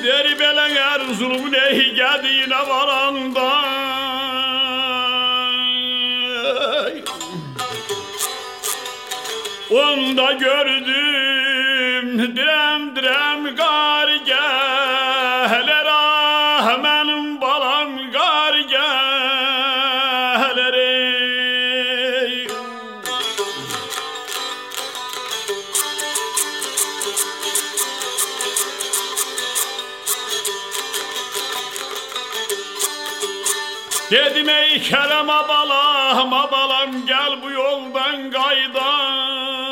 Deri belen Erzurum'un eygediğine varanda onda gördüm direm direm gar geler ahmenim balam gar geler ey. Dedim ey kerem abalam gel bu yoldan gaydan.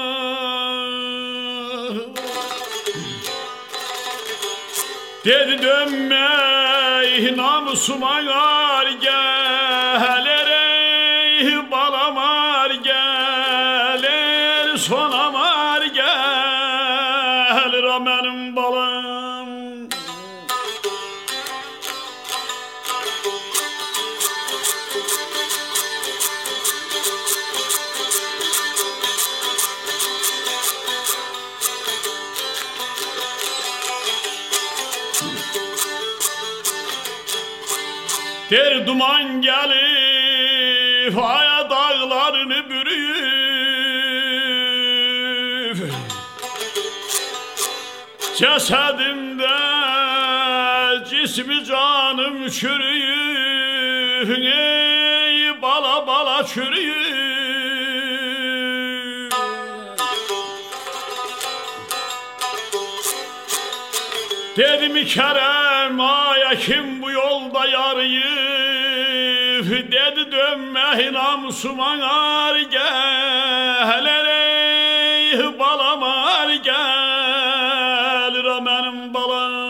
Dedi dönme namusuma ar gelir ey balam ar gelir sonam ar gelir benim balam. Der duman gelip aya dağlarını bürüyüp cesedimde cismi canım çürüyüp ey bala bala çürüyüp. Dedim Kerem aya kim bu yolda yarıyıp dedi dönme namusuma ar gelir ey balam ar gelir benim balam.